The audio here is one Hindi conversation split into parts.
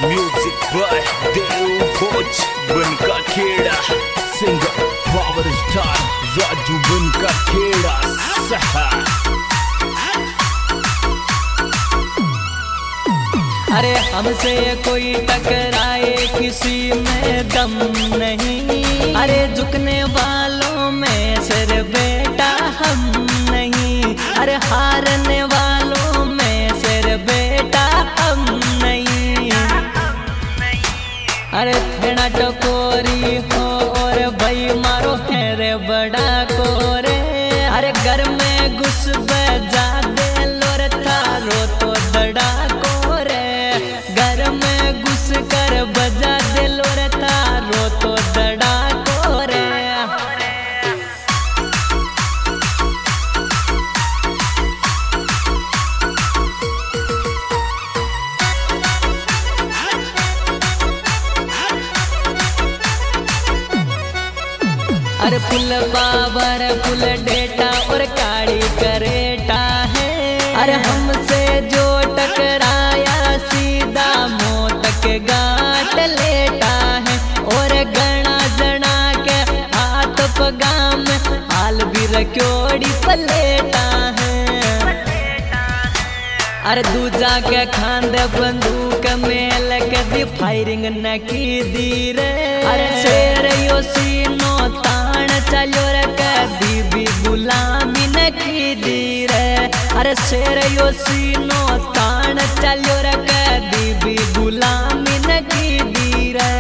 म्यूजिक बाय देव कोच बनका खेड़ा, सिंगर पावर स्टार राजू बनका खेड़ा सहा। अरे हमसे कोई टकराए किसी में दम नहीं, अरे झुकने वालों में सिर बेटा हम नहीं, अरे हारने वालों में सिर बेटा हम नहीं। अरे थेड़ा टकोरी हो और भाई मारो है रे बड़ा कोरे, अरे घर में घुस बजा दे लोर थारो तो दड़ा कोरे, घर में घुस कर बजा दे लोर थारो तो दड़ा कोरे। अरे फुल पावर फुल डेटा और काली करेटा है, अरे हमसे जो टकराया सीधा मौत के गाट लेटा है, और गणा जना के हाथ पगाम हाल भी रक्योड़ी पलेटा है। अरे दूजा के खांदे बंदूक मेल के दी फायरिंग न की दी रे, अरे शेर यो सीनो तान चलो रे कदी भी गुलामी न की दी रे, अरे शेर यो सीनो तान चलो रे कदी भी गुलामी न की दी रे।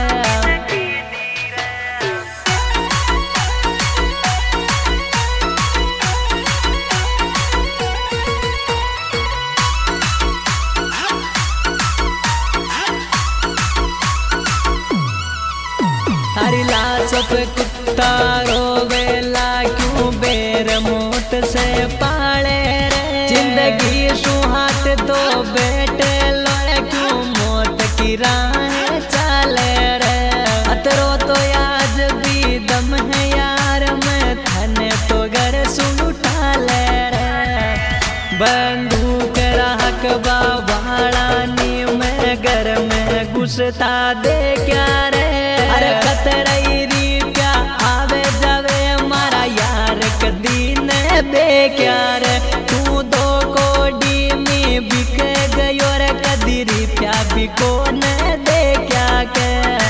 हरी लाश पे कुत्ता रोवेला क्यों बेर मौत से पाले रे, जिंदगी सुहात दो बेटे लोए क्यों मौत की राह चाले रे। अतरो तो आज भी दम है यार मैं थने तो घर सुन उठा ले रे, बंदूक राहक बाबाड़ा नी मैं घर में घुसता दे क्या रे, अरे कतरई रिप्या आवे जावे मारा यार कदी न बे क्या रे, तू दो कोडी में बिक गयो रे कदी रिप्या बिको न दे क्या के।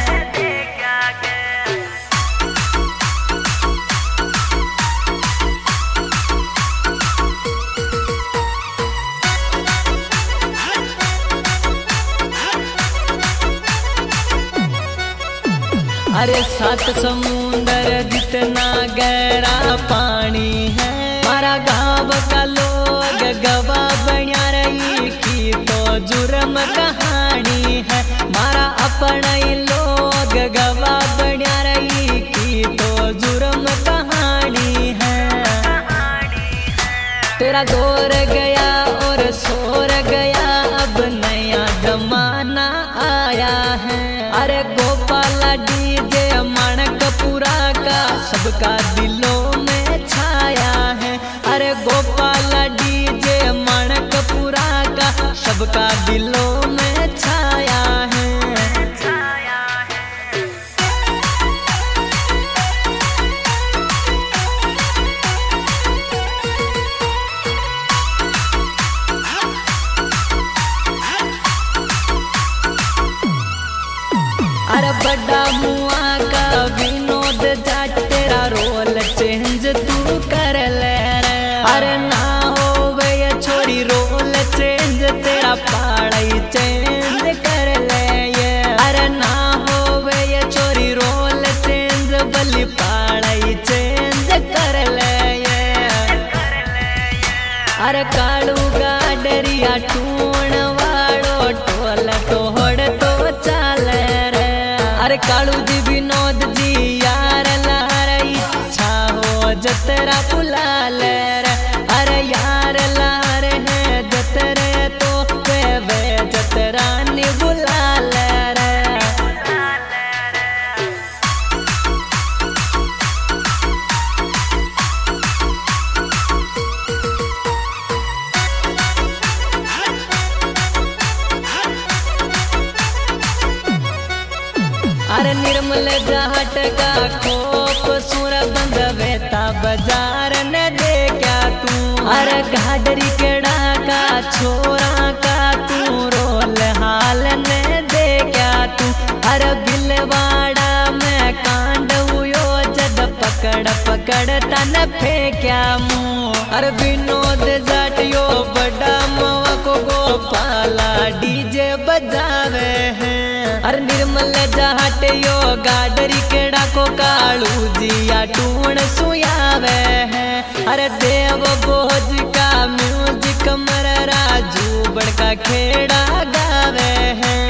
अरे सात समुंदर जितना गहरा पानी है, मारा गाँव का लोग गवाह बनिया रही की तो जुर्म कहानी है, मारा अपना ही लोग गवाह बनिया रही की तो जुर्म कहानी है। तेरा दौर गया और सोर गया अब नया जमाना आया है, अरे गोपाला डीजे माणकपुरा का सबका दिलों में छाया है, अरे गोपाला डीजे माणकपुरा का सबका दिलों में छाया है। अरे बड़ा मुआ का विनोद जाट तेरा रोल चेंज तू कर ले रे, अरे ना हो वे छोरी रोल चेंज तेरा पाड़ाई चेंज कर ले ये, अरे ना हो वे छोरी रोल चेंज बली पाड़ाई चेंज कर ले ये। अरे कालू गाडरिया टूण वाड़ो टोल तोड़ तो चाले रे, अरे कालू जी विनोद जी यार लार इच्छा हो जतरा बुला ले रे, अरे यार लार है जतरे तो वे जतरा नी बुला ले रे। अरे निर्मल जाट का खोप सुर बंद वेता बाजार ने दे क्या तू। अरे घाडरी केड़ा का छोरा का तू रोल हाल ने दे क्या तू। अरे बिलवाड़ा में कांड हुयो जद पकड़ पकड़ तन फेंक्या मुँह। अरे विनोद जाटियो बड़ा मवा को गोपाला डीजे बजावे हैं। अरे निर्मल जाटियो गाडरी केड़ा को कालू जिया टूण सुयावे हैं। अरे देव भोज का म्यूजिक मर राजू बड़का खेड़ा गावे हैं।